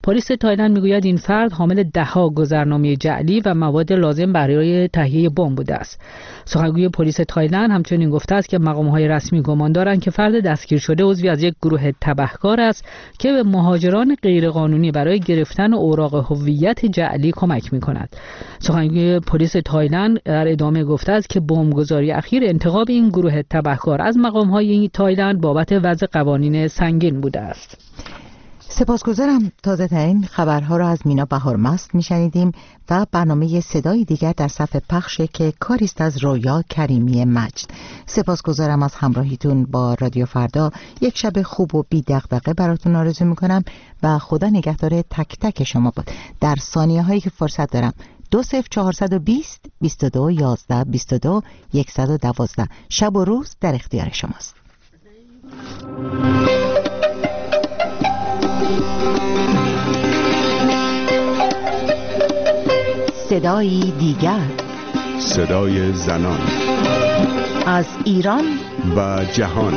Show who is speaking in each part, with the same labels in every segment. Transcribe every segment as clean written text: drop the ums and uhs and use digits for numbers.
Speaker 1: پلیس تایلند میگوید این فرد حامل ده‌ها گذرنامه جعلی و مواد لازم برای تهیه بمب بوده است. سخنگوی پلیس تایلند همچنین گفته است که مقام‌های رسمی گمان دارند که فرد دستگیر شده عضوی از یک گروه تبهکار است که به مهاجران غیرقانونی برای گرفتن اوراق هویت جعلی کمک می‌کند. سخنگوی پلیس تایلند در ادامه گفته است که بمبگذاری اخیر انتقام این گروه تبهکار از مقام‌های تایلند بابت وضع قوانین سنگین بوده است.
Speaker 2: سپاسگزارم. تازه ترین خبرها را از مینا بهارمست میشنیدیم و برنامه صدای دیگر در صفحه پخش که کاریست از رویا کریمی مجد. سپاسگزارم از همراهیتون با رادیو فردا. یک شب خوب و بی دغدغه براتون آرزو میکنم و خدا نگهدار تک تک شما بود. در ثانیه هایی که فرصت دارم 20420 22 11 22 112 شب و روز در اختیار شماست. صدای دیگر،
Speaker 3: صدای زنان
Speaker 2: از ایران
Speaker 3: و جهان.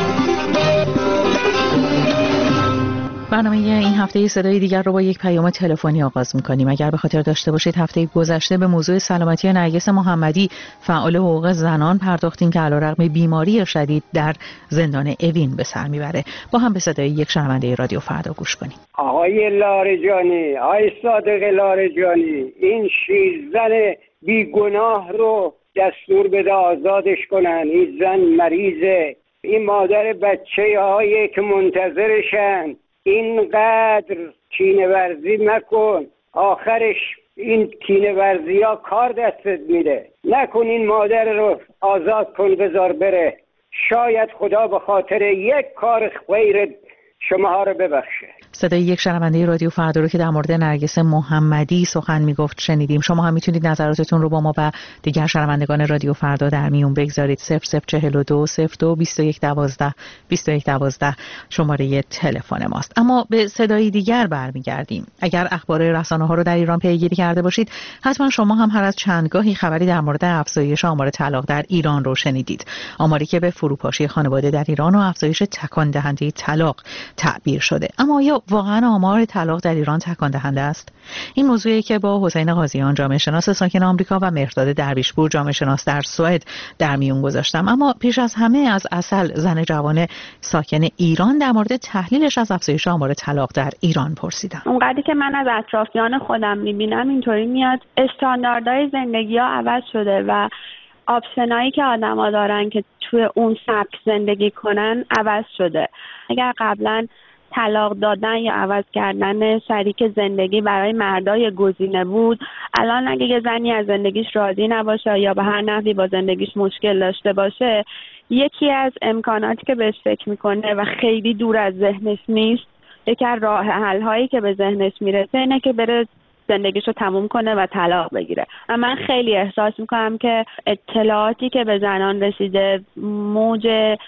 Speaker 4: برنامه این هفته صدای دیگر رو با یک پیام تلفنی آغاز می‌کنیم. اگر به خاطر داشته باشید هفته گذشته به موضوع سلامتی نرگس محمدی فعال حقوق زنان پرداختیم که علیرغم بیماری شدید در زندان اوین به سر میبره. با هم به صدای یک شنونده رادیو فردا گوش کنیم.
Speaker 5: آقای لاریجانی، آقای صادق لاریجانی، این شیرزن بیگناه رو دستور بده آزادش کنن. این زن مریضه، این مادر بچه هایی که منتظرشن. اینقدر کینه ورزی مکن، آخرش این کینه ورزی ها کار دستت میده. نکن، این مادر رو آزاد کن، بذار بره. شاید خدا به خاطر یک کار خیر شماها رو ببخشه.
Speaker 4: صدای یک شنونده رادیو فردا رو که در مورد نرگس محمدی سخن میگفت شنیدیم. شما هم میتونید نظراتتون رو با ما و دیگر شنوندگان رادیو فردا در میون بگذارید. 0042 02 2112 2112 شماره تلفن ماست. اما به صدای دیگر برمیگردیم. اگر اخبار رسانه‌ها رو در ایران پیگیری کرده باشید، حتما شما هم هر از چندگاهی خبری در مورد افزایش آمار طلاق در ایران رو شنیدید. آماری که به فروپاشی خانواده در ایران و افزایش تکان دهنده طلاق تعبیر شده. اما آیا واقعا آمار طلاق در ایران تکان دهنده است؟ این موضوعی که با حسین قاضیان جامعه شناس ساکن آمریکا و مهرداد درویشپور جامعه شناس در سوئد در میون گذاشتم. اما پیش از همه از اصل زن جوان ساکن ایران در مورد تحلیلش از افزایش آمار طلاق در ایران پرسیدم.
Speaker 6: اونقدری که من از اطرافیان خودم میبینم اینطوری میاد استانداردهای زندگی ها عوض شده و آپشنایی که آدما دارن که توی اون سبک زندگی کنن عوض شده. اگر قبلا طلاق دادن یا عوض کردن شریک زندگی برای مردای گزینه بود، الان اگه یه زنی از زندگیش راضی نباشه یا به هر نحوی با زندگیش مشکل داشته باشه، یکی از امکاناتی که بهش فکر میکنه و خیلی دور از ذهنش نیست، یکی از راه حل هایی که به ذهنش میرسه اینه که بره زندگیشو تموم کنه و طلاق بگیره. و من خیلی احساس میکنم که اطلاعاتی که به زنان رسیده موج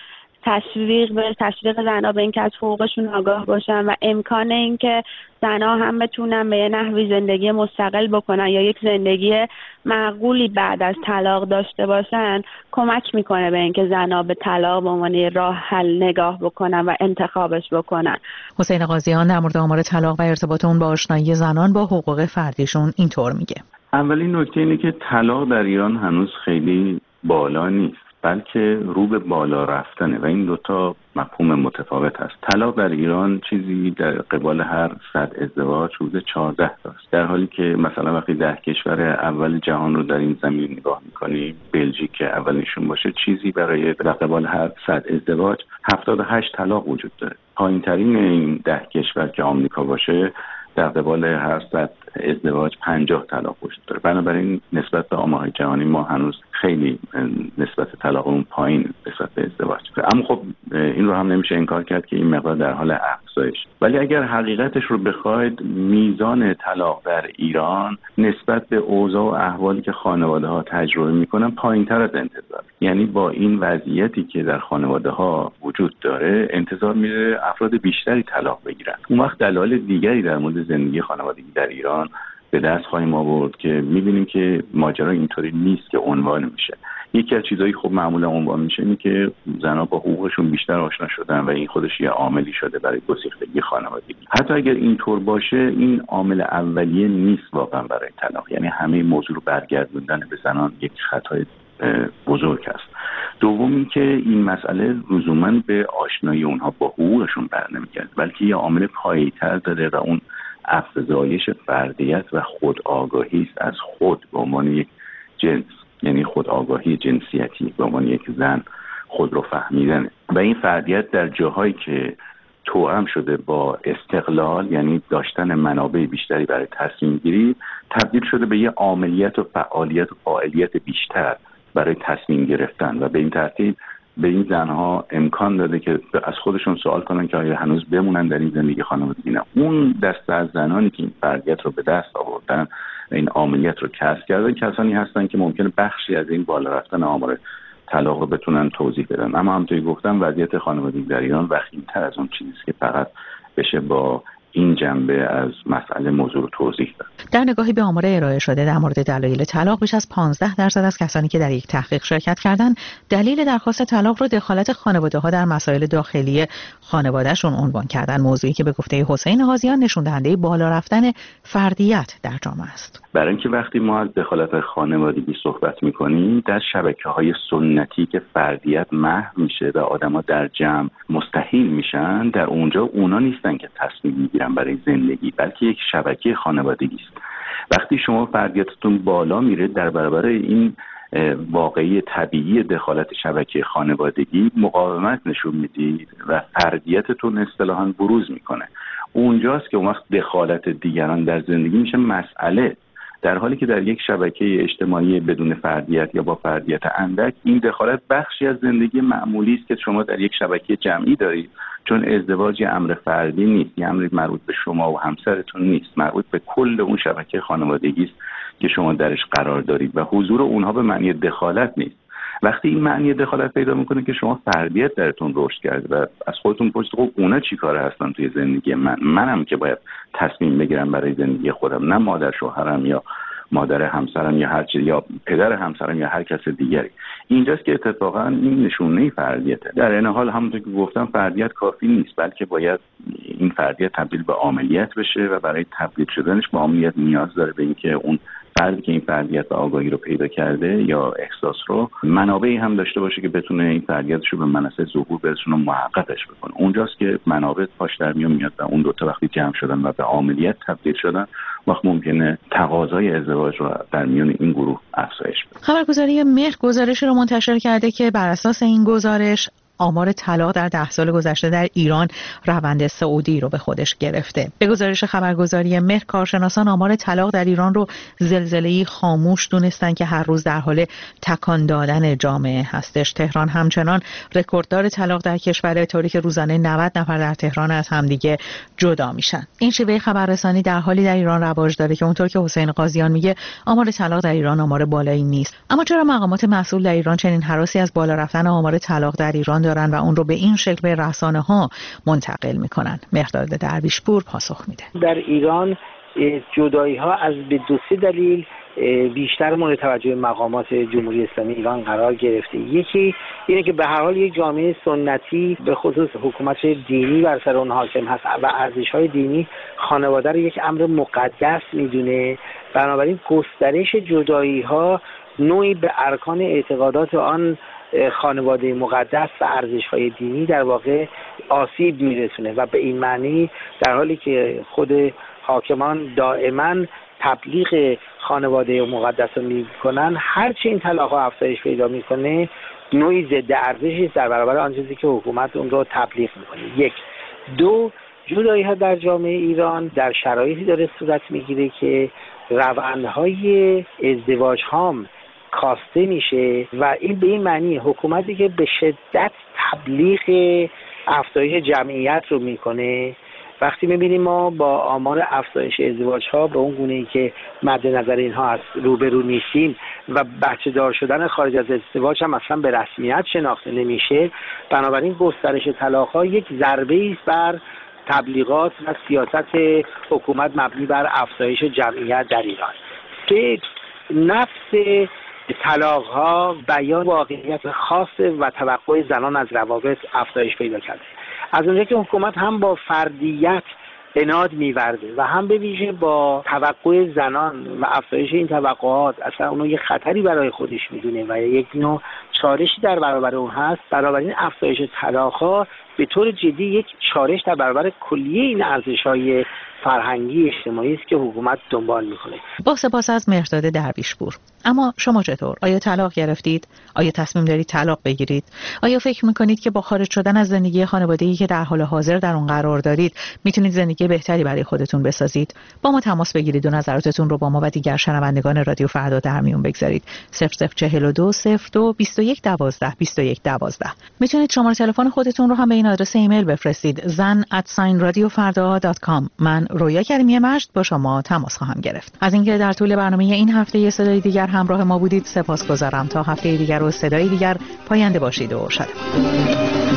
Speaker 6: تشویق زنها به اینکه از حقوقشون آگاه باشن و امکان اینکه زنها هم بتونن به یه نحوی زندگی مستقل بکنن یا یک زندگی معقولی بعد از طلاق داشته باشن کمک میکنه به اینکه زنها به طلاق به عنوان راه حل نگاه بکنن و انتخابش بکنن.
Speaker 4: حسین قاضیان در مورد آمار طلاق و ارتباط اون با آشنایی زنان با حقوق فردیشون اینطور میگه.
Speaker 7: اولین نکته اینه که طلاق در ایران هنوز خیلی بالا نیست، بلکه رو به بالا رفتنه و این دوتا مفهوم متفاوت هست. طلاق در ایران چیزی در قبال هر 100 ازدواج حدود 14 تاست، در حالی که مثلا وقتی 10 کشور اول جهان رو در این زمین نگاه میکنیم، بلژیک که اولشون باشه، چیزی برای در قبال هر 100 ازدواج 78 طلاق وجود داره. پایین ترین این 10 کشور که آمریکا باشه در قبال هر 100 ازدواج 50 طلاق وجود داره. بنابراین نسبت به آمار جهانی ما هنوز خیلی نسبت طلاقمون پایین نسبت به ازدواج. اما خب این رو هم نمیشه انکار کرد که این مقدار در حال افزایش. ولی اگر حقیقتش رو بخواید، میزان طلاق در ایران نسبت به اوضاع و احوالی که خانواده‌ها تجربه میکنن پایین‌تر از انتظار. یعنی با این وضعیتی که در خانواده‌ها وجود داره انتظار میره افراد بیشتری طلاق بگیرن. اون وقت دلایل دیگری در مورد زندگی خانوادگی در ایران به دست خواهیم آورد که می‌بینیم که ماجرا اینطوری نیست که عنوان میشه. یکی از چیزایی خب معمولا عنوان میشه اینه که زن‌ها با حقوقشون بیشتر آشنا شدن و این خودش یه عاملی شده برای گسیختگی خانوادگی. حتی اگر اینطور باشه این عامل اولیه نیست واقعا برای طلاق، یعنی همه موضوع رو برگردوندن به زنان یک خطای بزرگ است. دوم این که این مسئله لزوماً به آشنایی اونها با حقوقشون برنمیگرده، بلکه یه عامل پایه‌تر داره و اون افزایش فردیت و خودآگاهی است از خود به عنوان یک جنس، یعنی خودآگاهی جنسیتی به عنوان یک زن خود رو فهمیدن و این فردیت در جاهایی که توأم شده با استقلال، یعنی داشتن منابع بیشتری برای تصمیم گیری، تبدیل شده به یه عاملیت و فعالیت و فاعلیت بیشتر برای تصمیم گرفتن و به این ترتیب به این زنها امکان داده که از خودشون سوال کنن که آیا هنوز بمونن در این زندگی خانوادگی. نه، اون دسته از زنانی که این فردیت رو به دست آوردن و این عاملیت رو کسب کردن کسانی هستن که ممکنه بخشی از این بالا رفتن آمار طلاق رو بتونن توضیح بدن. اما همونطوری گفتم وضعیت خانوادگی در ایران وخیم‌تر از اون چیزی که فقط بشه با این جنبه از مسئله موضوع رو توضیح داد.
Speaker 4: در نگاهی به آمار ارائه شده در مورد دلایل طلاق، بیش از 15% از کسانی که در یک تحقیق شرکت کردند دلیل درخواست طلاق رو دخالت خانواده‌ها در مسائل داخلی خانواده‌شون عنوان کردن، موضوعی که به گفته حسین قاضیان نشون دهنده بالا رفتن فردیت در جامعه است.
Speaker 7: برای اینکه وقتی ما از دخالت خانوادگی صحبت می‌کنیم در شبکه‌های سنتی که فردیت محو میشه و آدم‌ها در جمع مستحیل میشن، در اونجا اونا نیستن که تصمیم میگیرن برای زندگی، بلکه یک شبکه خانوادگی است. وقتی شما فردیتتون بالا میره در برابر این واقعی طبیعی دخالت شبکه خانوادگی مقاومت نشون میدید و فردیتتون اصطلاحاً بروز میکنه. اونجاست که اون وقت دخالت دیگران در زندگی میشه مسئله، در حالی که در یک شبکه اجتماعی بدون فردیت یا با فردیت اندک این دخالت بخشی از زندگی معمولی است که شما در یک شبکه جمعی دارید، چون ازدواج یه امر فردی نیست، یه امر مربوط به شما و همسرتون نیست، مربوط به کل اون شبکه خانوادگی است که شما درش قرار دارید و حضور اونها به معنی دخالت نیست. وقتی این معنی دخالت پیدا میکنه که شما فردیت درتون رشد کرده و از خودتون پرسید خب اونا چی کاره هستن توی زندگی منم که باید تصمیم بگیرم برای زندگی خودم، نه مادر شوهرم یا مادر همسرم یا هر چیز یا پدر همسرم یا هر کس دیگری. اینجاست که اتفاقا این نشونه فردیته. در این حال همونطور که گفتم فردیت کافی نیست، بلکه باید این فردیت تبدیل به عاملیت بشه و برای تبدیل شدنش به عاملیت نیاز داره به اینکه اون فردی که این فردیت و آگاهی رو پیدا کرده یا احساس رو منابعی هم داشته باشه که بتونه این فردیتش رو به منصه ظهور برسونه و محققش بکنه. اونجاست که منابع پاش در میاد و اون دوتا وقتی جمع شدن و به عاملیت تبدیل شدن وقت ممکنه تقاضای ازدواج رو در میان این گروه افزایش بده.
Speaker 4: خبرگزاری مهر گزارشی رو منتشر کرده که بر اساس این گزارش آمار طلاق در 10 سال گذشته در ایران روند صعودی رو به خودش گرفته. به گزارش خبرگزاری مهر، کارشناسان آمار طلاق در ایران رو زلزله‌ای خاموش دونستن که هر روز در حال تکان دادن جامعه هستش. تهران همچنان رکورددار طلاق در کشور، طوری که روزانه 90 نفر در تهران از همدیگه جدا میشن. این شیوه خبررسانی در حالی در ایران رواج داره که اونطور که حسین قاضیان میگه آمار طلاق در ایران آمار بالایی نیست. اما چرا مقامات مسئول در ایران چنین هراسی از بالا رفتن آمار طلاق در ایران دارن و اون رو به این شکل به رسانه‌ها منتقل میکنن؟ مهرداد درویشپور پاسخ میده.
Speaker 8: در ایران جدایی‌ها از به 2-3 دلیل بیشتر مورد توجه مقامات جمهوری اسلامی ایران قرار گرفته. یکی اینه که به هر حال یک جامعه سنتی به خصوص حکومت دینی بر سر اون حاکم هست و ارزش‌های دینی خانواده رو یک امر مقدس میدونه، بنابراین گسترش جدایی‌ها نوعی به ارکان اعتقادات آن خانواده مقدس و ارزش‌های دینی در واقع آسیب میرسونه و به این معنی در حالی که خود حاکمان دائما تبلیغ خانواده مقدس رو میکنن، هرچی این طلاق‌ها افزایش پیدا میکنه نوعی ضد ارزشی در برابر آن چیزی که حکومت اون رو تبلیغ میکنه. 1. 2. جدایی‌ها در جامعه ایران در شرایطی داره صورت میگیره که روندهای ازدواج هم کاسته میشه و این به این معنی حکومتی که به شدت تبلیغ افزایش جمعیت رو میکنه، وقتی میبینیم ما با آمار افزایش ازدواج ها به اون گونه‌ای که مد نظر اینها هست روبرو نیستیم و بچه دار شدن خارج از ازدواج هم اصلا به رسمیت شناخته نمیشه، بنابراین گسترش طلاق ها یک ضربه است بر تبلیغات و سیاست حکومت مبنی بر افزایش جمعیت در ایران. که نفس طلاق‌ها بیان واقعیت خاص و توقع زنان از روابط افزایش پیدا کرده. از اونجایی که حکومت هم با فردیت عناد می‌ورده و هم به ویژه با توقع زنان و افزایش این توقعات اصلا اونو یه خطری برای خودش میدونه و یک نوع چالشی در برابر اون هست، بنابراین افزایش طلاق‌ها به طور جدی یک چالش در برابر کلیه این ارزش‌های فرهنگی اجتماعی است که حکومت دنبال می‌کنه.
Speaker 4: با سپاس از مهرداد درویشپور. اما شما چطور؟ آیا طلاق گرفتید؟ آیا تصمیم دارید طلاق بگیرید؟ آیا فکر می‌کنید که با خارج شدن از زندگی خانوادگی که در حال حاضر در اون قرار دارید میتونید زندگی بهتری برای خودتون بسازید؟ با ما تماس بگیرید و نظراتتون رو با ما و دیگر شنوندگان رادیو فردا در میون بگذارید. 0042 02 21 12 21 12. میتونید شماره تلفن خودتون رو هم به این آدرس ایمیل بفرستید: zan@radiofarda.com. من رویا کریمی مجد با شما تماس خواهم گرفت. از اینکه در طول برنامه این هفته صدای دیگر همراه ما بودید سپاسگزارم. تا هفته دیگر و صدای دیگر پاینده باشید و شاد.